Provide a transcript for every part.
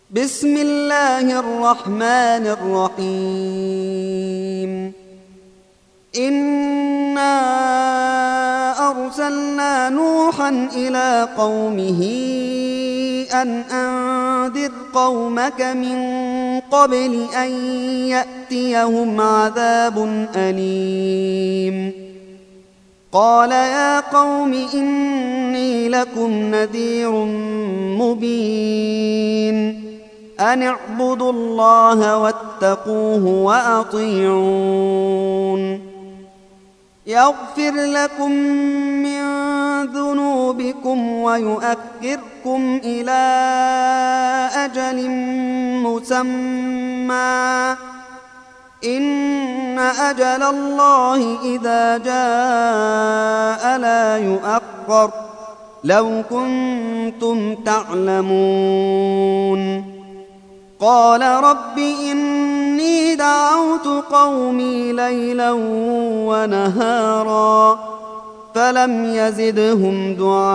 بسم الله الرحمن الرحيم. إنا أرسلنا نوحا إلى قومه أن أنذر قومك من قبل أن يأتيهم عذاب أليم. قال يا قوم إني لكم نذير مبين أن اعبدوا الله واتقوه وأطيعون يغفر لكم من ذنوبكم ويؤخركم إلى أجل مسمى إن أجل الله إذا جاء لا يؤخر لو كنتم تعلمون. قال رب إني دعوت قومي ليلا ونهارا فلم يزدهم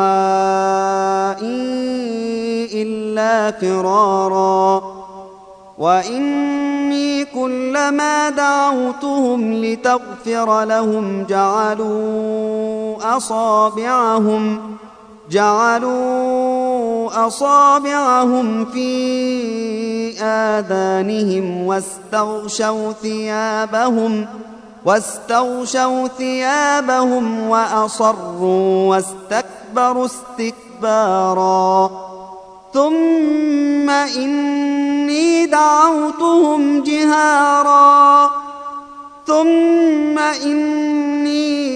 دعائي إلا فرارا وإني كلما دعوتهم لتغفر لهم جعلوا أصابعهم في آذانهم واستغشوا ثيابهم وأصروا واستكبروا استكبارا. ثم إني دعوتهم جهارا ثم إني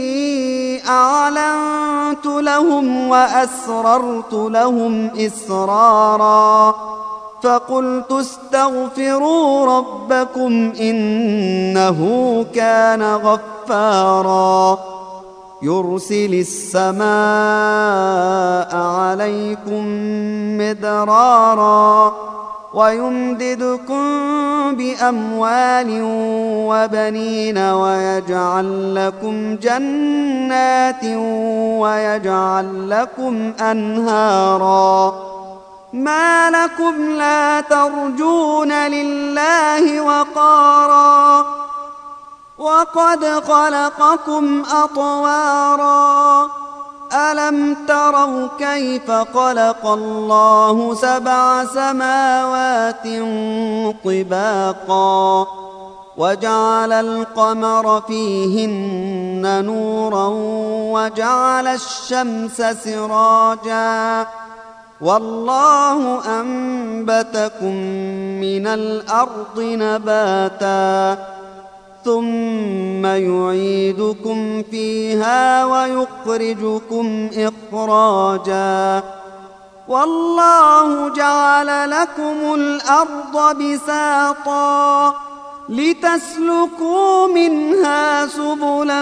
أعلنت لهم وأسررت لهم إسرارا فقلت استغفروا ربكم إنه كان غفارا يرسل السماء عليكم مدرارا ويمددكم بأموال وبنين ويجعل لكم جنات ويجعل لكم أنهارا. ما لكم لا ترجون لله وقارا وقد خلقكم أطوارا. ألم تروا كيف خلق الله 7 سماوات طباقا وجعل القمر فيهن نورا وجعل الشمس سراجا والله أنبتكم من الأرض نباتا ثم يعيدكم فيها ويخرجكم إخراجا. والله جعل لكم الأرض بساطا لتسلكوا منها سبلا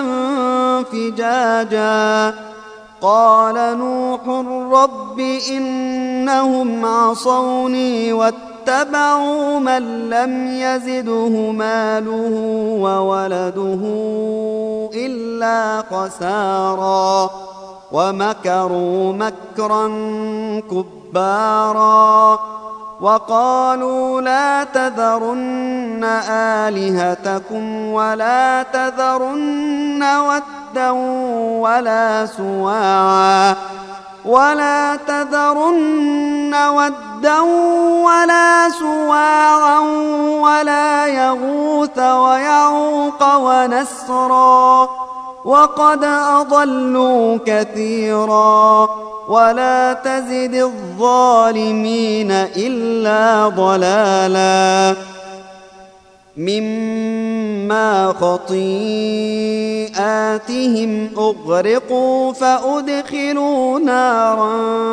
فجاجا. قال نوح رب إنهم عصوني واتبعوا من لم يزده ماله وولده إلا خسارا ومكروا مكرا كبارا. وقالوا لا تذرن آلهتكم ولا تذرن ودا ولا سواعا ولا يغوث ويعوق ونسرا وقد أضلوا كثيرا ولا تزد الظالمين إلا ضلالا. مما خطيئاتهم أغرقوا فأدخلوا نارا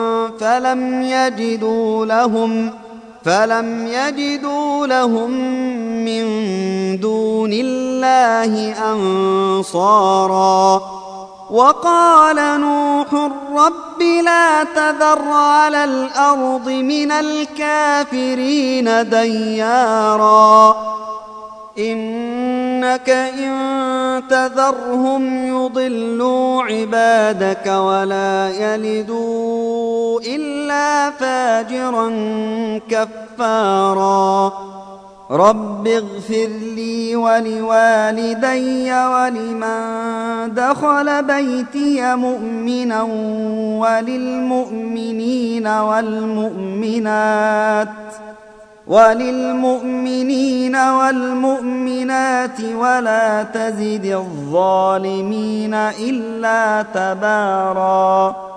فلم يجدوا لهم من دون الله أنصارا. وقال نوح رب لا تذر على الأرض من الكافرين ديارا إنك إنك إن تذرهم يضلوا عبادك ولا يلدوا إلا فاجرا كفارا رب اغفر لي ولوالدي ولمن دخل بيتي مؤمنا وللمؤمنين والمؤمنات ولا تزد الظالمين إلا تباراً